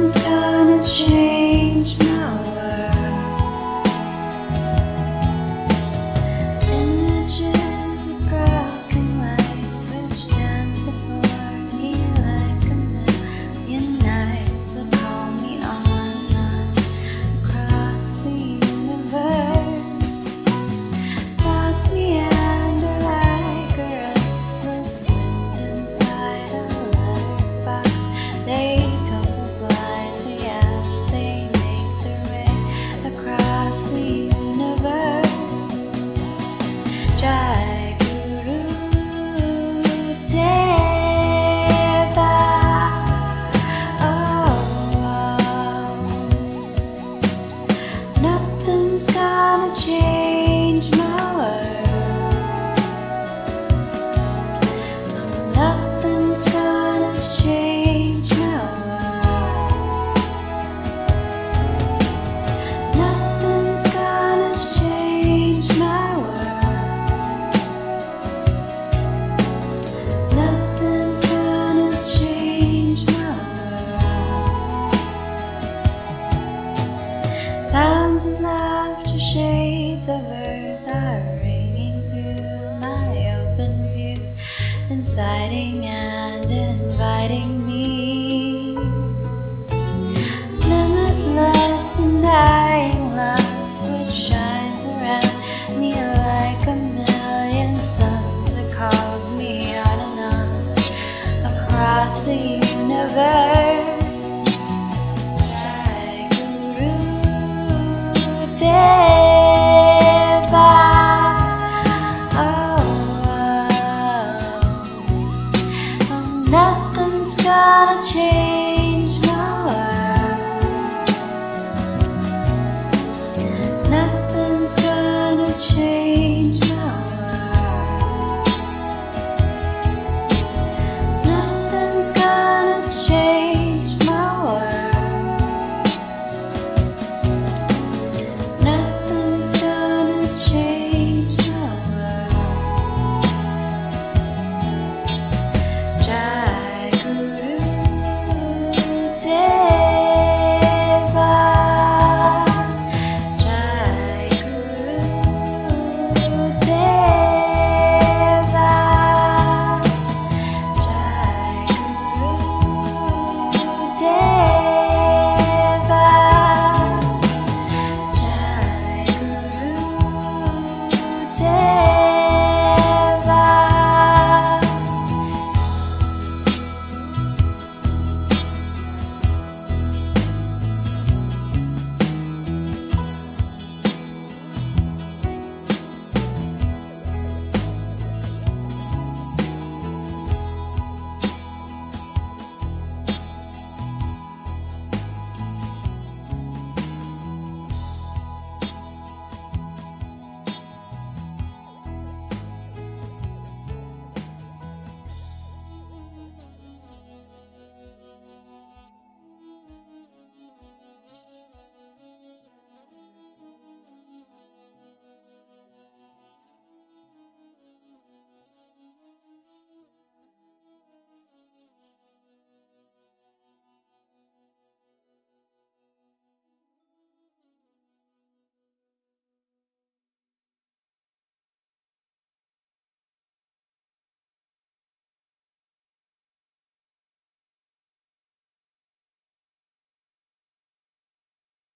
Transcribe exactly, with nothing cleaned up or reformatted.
Nothing's gonna change my world. Images of broken light which dance before me like a million eyes that call me on and on across the universe. Thoughts meander like a restless wind inside a letterbox. They tumble blindly as they make their way across the universe. Jai Guru Deva. Oh, oh. Nothing's gonna change my world. Nothing's gonna change my world. Nothing's gonna change my world. Nothing's gonna change my world. Sounds of laughter, shades of earth are ringing through my open views, inciting and inviting me. Limitless and dying love which shines around me like a million suns that calls me on and on across the universe.